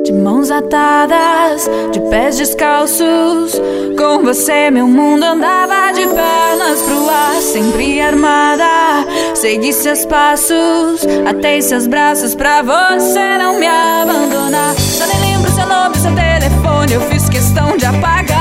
De mãos atadas, de pés descalços, com você meu mundo andava de pernas pro ar. Sempre armada, segui seus passos, atei seus braços pra você não me abandonar. Já nem lembro seu nome, seu telefone, eu fiz questão de apagar.